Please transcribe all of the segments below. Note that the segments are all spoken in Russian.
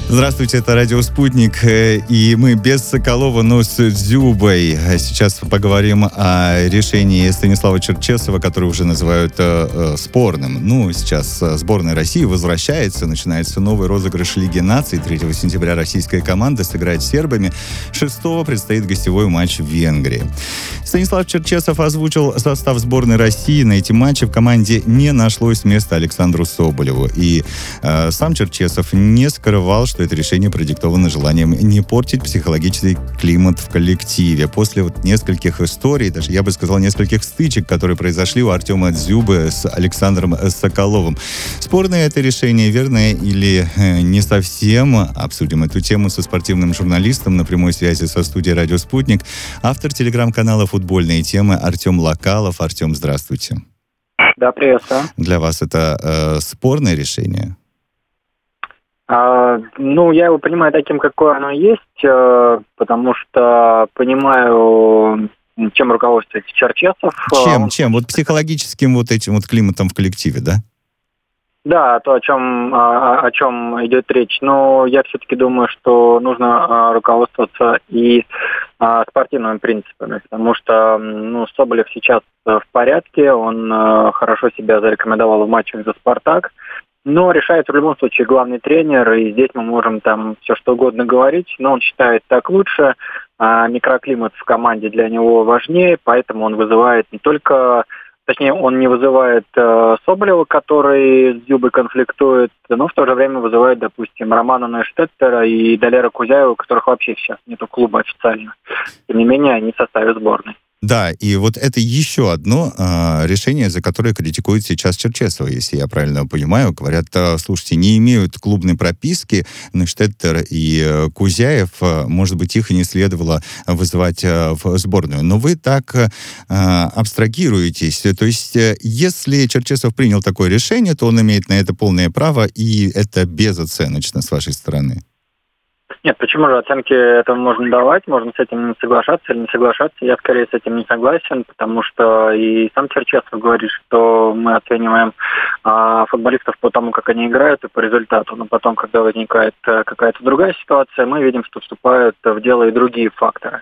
Здравствуйте, это радио «Спутник», и мы без Соколова, но с Дзюбой. Сейчас поговорим о решении Станислава Черчесова, которое уже называют спорным. Сейчас сборная России возвращается, начинается новый розыгрыш Лиги наций. 3 сентября российская команда сыграет с сербами. 6 предстоит гостевой матч в Венгрии. Станислав Черчесов озвучил состав сборной России. На эти матчи в команде не нашлось места Александру Соболеву. И сам Черчесов не скрывал, что это решение продиктовано желанием не портить психологический климат в коллективе. После нескольких историй, даже я бы сказал, нескольких стычек, которые произошли у Артема Дзюбы с Александром Соколовым. Спорное это решение, верное или не совсем? Обсудим эту тему со спортивным журналистом на прямой связи со студией «Радио Спутник», автор телеграм-канала «Футбольные темы» Артем Локалов. Артем, здравствуйте. Да, приветствую. Для вас это спорное решение? Я его понимаю таким, какое оно есть, потому что понимаю, чем руководствуется Черчесов. Чем? Вот психологическим этим климатом в коллективе, да? Да, то, о чем идет речь. Но я все-таки думаю, что нужно руководствоваться и спортивными принципами, потому что Соболев сейчас в порядке, он хорошо себя зарекомендовал в матчах за «Спартак». Но решает в любом случае главный тренер, и здесь мы можем там все что угодно говорить, но он считает так лучше, микроклимат в команде для него важнее, поэтому он вызывает он не вызывает Соболева, который с Дзюбой конфликтует, но в то же время вызывает, допустим, Романа Нойштеттера и Далера Кузяева, у которых вообще сейчас нету клуба официально. Тем не менее, они в составе сборной. Да, и вот это еще одно решение, за которое критикуют сейчас Черчесова, если я правильно понимаю. Говорят, слушайте, не имеют клубной прописки Нойштеттер и Кузяев, может быть, их и не следовало вызывать в сборную. Но вы так абстрагируетесь. То есть, если Черчесов принял такое решение, то он имеет на это полное право, и это безоценочно с вашей стороны. Нет, почему же оценки этому можно давать, можно с этим не соглашаться или не соглашаться. Я скорее с этим не согласен, потому что и сам Черчесов говорит, что мы оцениваем футболистов по тому, как они играют, и по результату. Но потом, когда возникает какая-то другая ситуация, мы видим, что вступают в дело и другие факторы.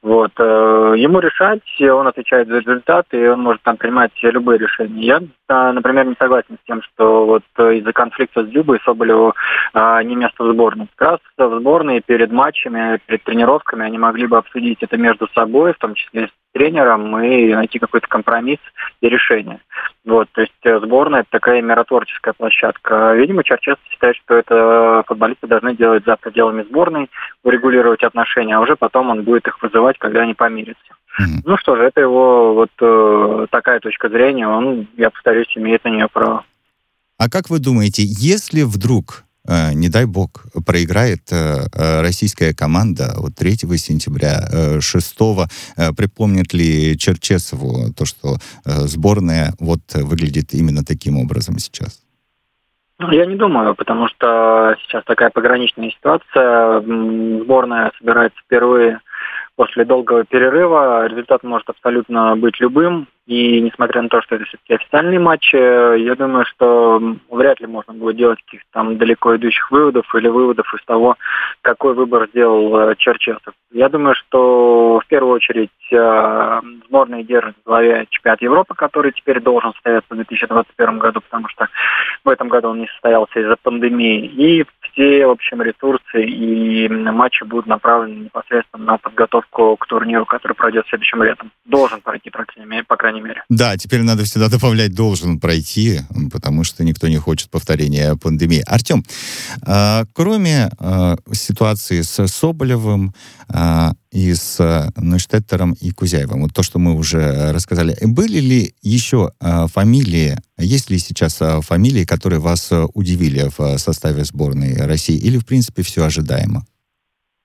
Ему решать, он отвечает за результат, и он может там принимать любые решения. Я, например, не согласен с тем, что из-за конфликта с Дзюбой Соболеву не место в сборной. Как раз в сборной перед матчами, перед тренировками они могли бы обсудить это между собой, в том числе с тренером, и найти какой-то компромисс и решение. То есть сборная — это такая миротворческая площадка. Видимо, Черчесов считает, что это футболисты должны делать за пределами сборной, урегулировать отношения, а уже потом он будет их вызывать, когда они помирятся. Mm-hmm. Это его такая точка зрения, он, я повторюсь, имеет на нее право. А как вы думаете, если вдруг, не дай бог, проиграет российская команда 3 сентября, 6 припомнит ли Черчесову то, что сборная выглядит именно таким образом сейчас? Я не думаю, потому что сейчас такая пограничная ситуация. Сборная собирается впервые после долгого перерыва. Результат может абсолютно быть любым. И несмотря на то, что это все-таки официальные матчи, я думаю, что вряд ли можно будет делать каких-то там далеко идущих выводов или выводов из того, какой выбор сделал Черчесов. Я думаю, что в первую очередь сборная держит в главе чемпионат Европы, который теперь должен состояться в 2021 году, потому что в этом году он не состоялся из-за пандемии. И все, в общем, ресурсы и матчи будут направлены непосредственно на подготовку к турниру, который пройдет следующим летом. Должен пройти, по крайней мере. Да, теперь надо всегда добавлять «должен пройти», потому что никто не хочет повторения пандемии. Артем, кроме ситуации с Соболевым и с Нойштеттером и Кузяевым, то, что мы уже рассказали, были ли еще фамилии, есть ли сейчас фамилии, которые вас удивили в составе сборной России, или, в принципе, все ожидаемо?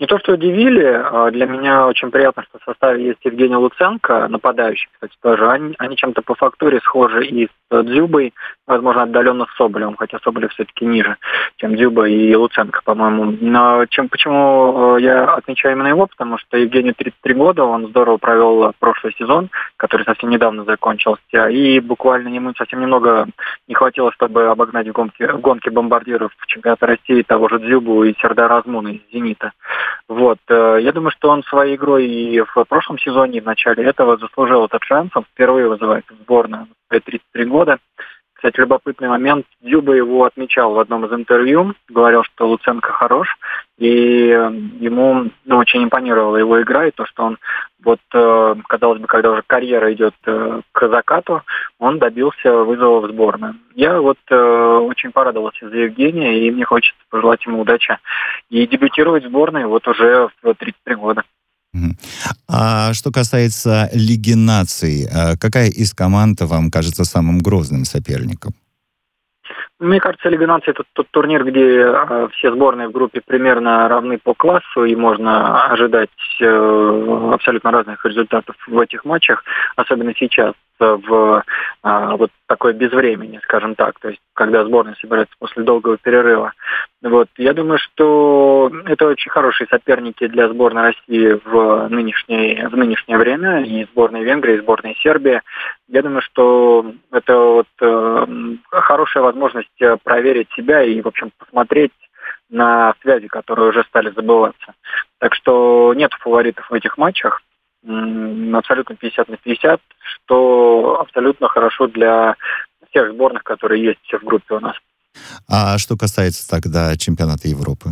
Не то, что удивили, для меня очень приятно, что в составе есть Евгений Луценко, нападающий, кстати, тоже. Они чем-то по фактуре схожи и с Дзюбой, возможно, отдаленно с Соболевым, хотя Соболев все-таки ниже, чем Дзюба и Луценко, по-моему. Но почему я отмечаю именно его, потому что Евгению 33 года, он здорово провел прошлый сезон, который совсем недавно закончился, и буквально ему совсем немного не хватило, чтобы обогнать в гонке бомбардиров чемпионата России того же Дзюбу и Сердара Азмуна из «Зенита». Вот. Я думаю, что он своей игрой и в прошлом сезоне, и в начале этого заслужил этот шанс. Он впервые вызывает в сборную в 33 года. Кстати, любопытный момент. Дзюба его отмечал в одном из интервью, говорил, что Луценко хорош, и ему очень импонировала его игра, и то, что он, казалось бы, когда уже карьера идет к закату, он добился вызова в сборную. Я очень порадовался за Евгения, и мне хочется пожелать ему удачи и дебютировать в сборной уже в 33 года. А что касается Лиги наций, какая из команд вам кажется самым грозным соперником? Мне кажется, Лига наций — это тот турнир, где все сборные в группе примерно равны по классу, и можно ожидать абсолютно разных результатов в этих матчах, особенно сейчас, в такое безвремени, скажем так, то есть когда сборная собирается после долгого перерыва. Я думаю, что это очень хорошие соперники для сборной России в нынешнее время, и сборной Венгрии, и сборной Сербии. Я думаю, что это хорошая возможность проверить себя и, в общем, посмотреть на связи, которые уже стали забываться. Так что нет фаворитов в этих матчах. Абсолютно 50/50, что абсолютно хорошо для всех сборных, которые есть в группе у нас. А что касается тогда чемпионата Европы?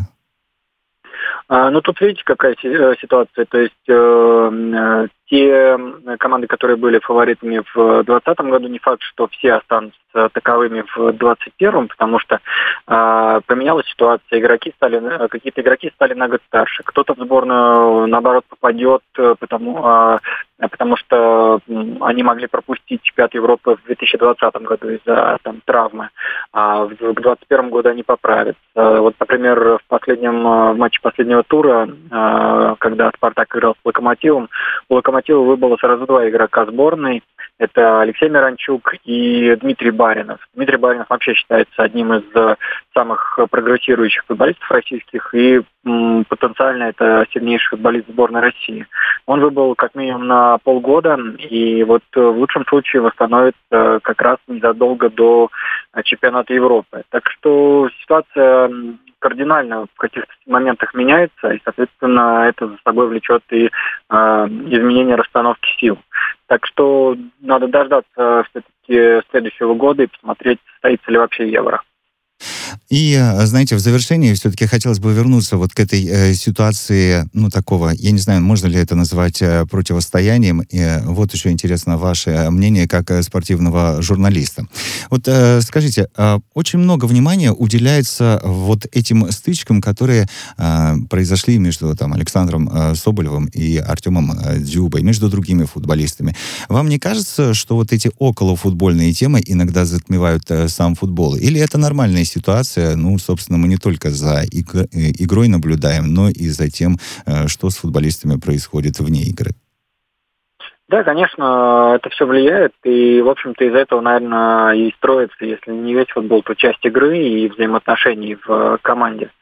Тут видите, какая ситуация. То есть те команды, которые были фаворитами в 2020 году, не факт, что все останутся таковыми в 2021, потому что поменялась ситуация. Какие-то игроки стали на год старше. Кто-то в сборную, наоборот, попадет, потому что они могли пропустить чемпионат Европы в 2020 году из-за травмы. А в 2021 году они поправятся. Например, в матче последнего тура, когда «Спартак» играл с «Локомотивом», у «Локомотива» выбыло сразу два игрока сборной. Это Алексей Миранчук и Дмитрий Баринов. Дмитрий Баринов вообще считается одним из самых прогрессирующих футболистов российских, и потенциально это сильнейший футболист сборной России. Он выбыл как минимум на полгода, и в лучшем случае восстановится как раз незадолго до чемпионата Европы. Так что ситуация кардинально в каких-то моментах меняется, и, соответственно, это за собой влечет и изменение расстановки сил. Так что надо дождаться все-таки следующего года и посмотреть, состоится ли вообще Евро. И, знаете, в завершении все-таки хотелось бы вернуться к этой ситуации, такого, я не знаю, можно ли это назвать противостоянием. И еще интересно ваше мнение как спортивного журналиста. Скажите, очень много внимания уделяется этим стычкам, которые произошли между Александром Соболевым и Артемом Дзюбой, между другими футболистами. Вам не кажется, что эти околофутбольные темы иногда затмевают сам футбол? Или это нормальная ситуация? Собственно, мы не только за игрой наблюдаем, но и за тем, что с футболистами происходит вне игры. Да, конечно, это все влияет, и, в общем-то, из-за этого, наверное, и строится, если не весь футбол, то часть игры и взаимоотношений в команде.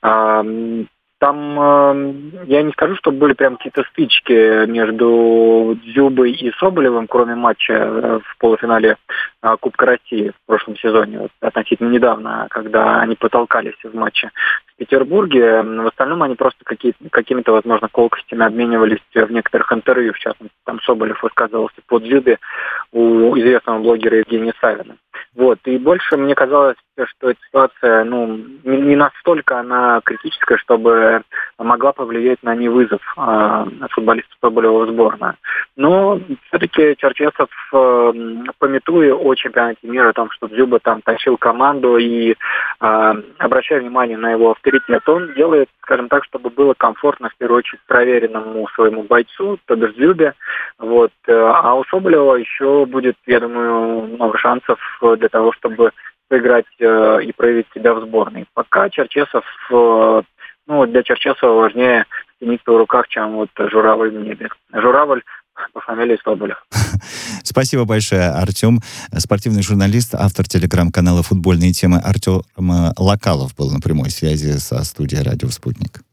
Там, я не скажу, что были прям какие-то стычки между Дзюбой и Соболевым, кроме матча в полуфинале Кубка России в прошлом сезоне, относительно недавно, когда они потолкались в матче в Петербурге. В остальном они просто какими-то, возможно, колкостями обменивались в некоторых интервью, в частности, там Соболев высказывался по Дзюбе у известного блогера Евгения Савина. И больше мне казалось, что эта ситуация, не настолько она критическая, чтобы могла повлиять на невызов футболиста Соболева в сборную. Но все-таки Черчесов, памятуя о чемпионате мира, о том, что Дзюба там тащил команду и обращая внимание на его авторитет, он делает, скажем так, чтобы было комфортно, в первую очередь, проверенному своему бойцу, то бишь Дзюбе. А у Соболева еще будет, я думаю, много шансов для того, чтобы поиграть и проявить себя в сборной. Пока Черчесов Ну, вот для Черчесова важнее синица в руках, чем вот журавль в небе. Журавль по фамилии Соболев. Спасибо большое, Артем. Спортивный журналист, автор телеграм-канала «Футбольные темы» Артем Локалов был на прямой связи со студией «Радио Спутник».